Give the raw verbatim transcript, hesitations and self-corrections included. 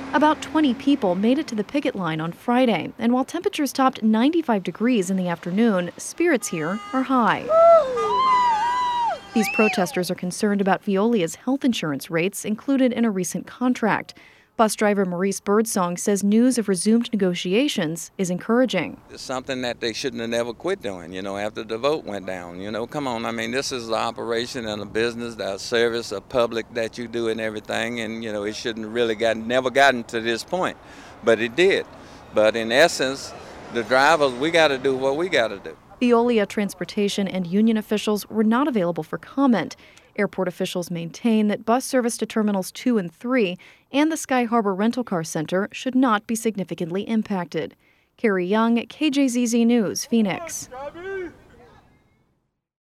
About twenty people made it to the picket line on Friday, and while temperatures topped ninety-five degrees in the afternoon, spirits here are high. These protesters are concerned about Veolia's health insurance rates included in a recent contract. Bus driver Maurice Birdsong says news of resumed negotiations is encouraging. It's something that they shouldn't have never quit doing, you know, after the vote went down. You know, come on, I mean, this is an operation and a business, a service, a public that you do and everything, and, you know, it shouldn't really gotten, never gotten to this point, but it did. But in essence, the drivers, we got to do what we got to do. Veolia transportation and union officials were not available for comment. Airport officials maintain that bus service to Terminals two and three and the Sky Harbor Rental Car Center should not be significantly impacted. Carrie Young, K J Z Z News, Phoenix.